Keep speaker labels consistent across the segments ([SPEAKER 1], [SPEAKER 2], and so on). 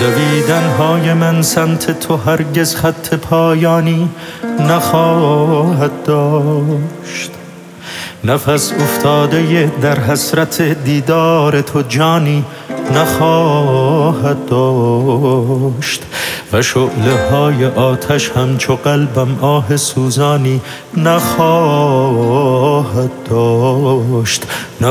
[SPEAKER 1] دویدن‌های من سمت تو هرگز خط پایانی نخواهد داشت. نفس افتاده در حسرت دیدار تو جانی نخواهد داشت و شعله‌های آتش همچو قلبم آه سوزانی نخواهد داشت.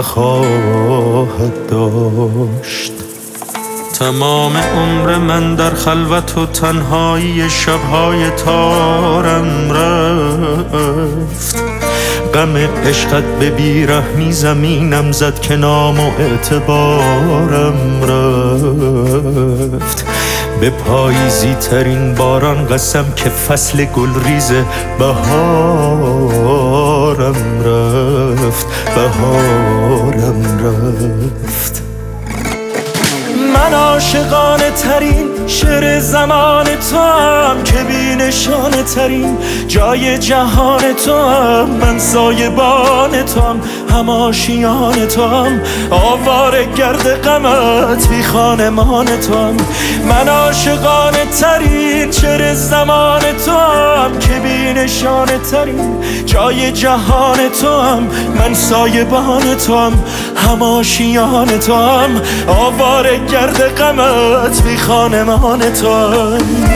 [SPEAKER 1] تمام عمر من در خلوت و تنهایی شب‌های تارم رفت. غم عشقت به بیرحمی زمینم زد که نام و اعتبارم رفت. به پاییزی ترین باران قسم که فصل گلریز بهارم رفت. من عاشقانه ترین شعر زمان تو هم که بی نشانه ترین جای جهان تو هم. من سایبان تو هم، هم آشیان تو هم، آواره گرد غمت بی خانمان تو هم. من عاشقانه ترین شعر زمان تو هم که بی نشانه ترین جای جهان تو هم. من سایبان تو هم، هم آشیان تو هم، آواره گرد غمت بی خانمان تو هم.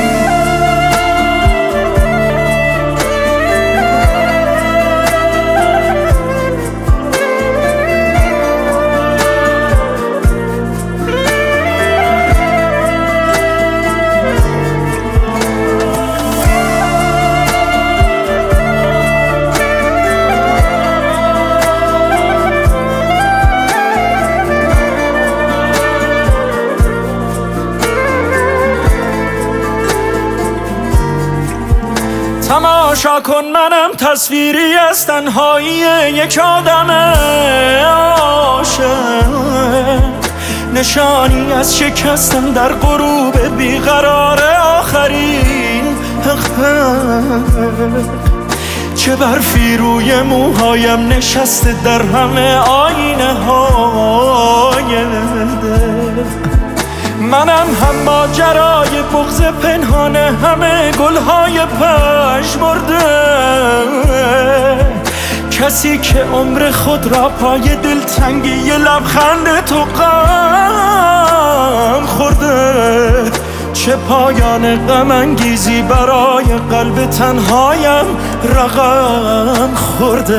[SPEAKER 1] تماشا کن منم تصویری از تنهایی یک آدم عاشق، نشانی از شکستن در غروب بیقرار آخرین حقیقت. چه برفی روی موهایم نشسته در همه آینه های دل. منم هم ماجرای بغض پنهان همه گلهای پژمرده، کسی که عمر خود را پای دلتنگی لبخند تو غم خورده. چه پایان غم انگیزی برای قلب تنهایم رقم خورده.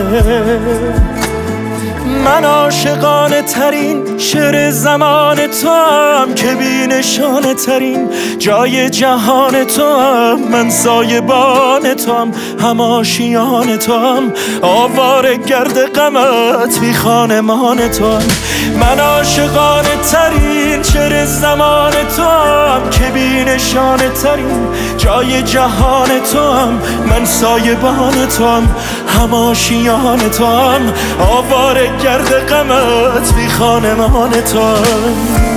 [SPEAKER 1] من عاشقانه ترین شعر زمان تو هم که بی نشانه ترین جای جهان تو هم. من سایبان تو هم، هم آشیان تو هم، آواره گرد غمت بی خانمان تو هم. من عاشقانه ترین شعر زمان تو هم که بی نشانه ترین جای جهان تو هم. من سایبان تو هم، هم آشیان تو هم، آواره گرد غمت بی خانمان تو هم.